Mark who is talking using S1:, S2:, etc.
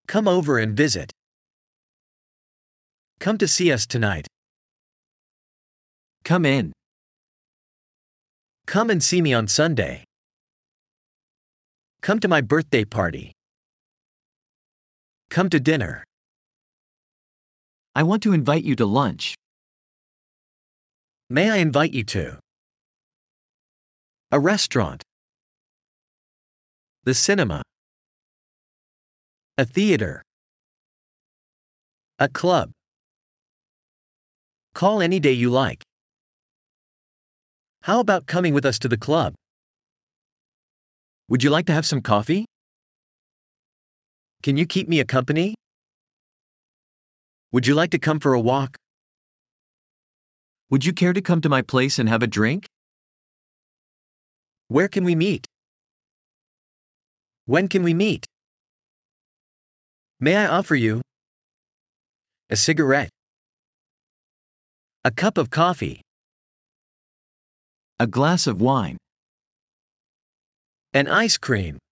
S1: Come over and visit. Come to see us tonight.
S2: Come in.
S1: Come and see me on Sunday. Come to my birthday party. Come to dinner.
S2: I want to invite you to lunch.
S1: May I invite you to a restaurant, the cinema, a theater, a club. Call any day you like. How about coming with us to the club? Would you like to have some coffee? Can you keep me company? Would you like to come for a walk?
S2: Would you care to come to my place and have a drink?
S1: Where can we meet? When can we meet? May I offer you a cigarette? A cup of coffee?
S2: A glass of wine?
S1: An ice cream?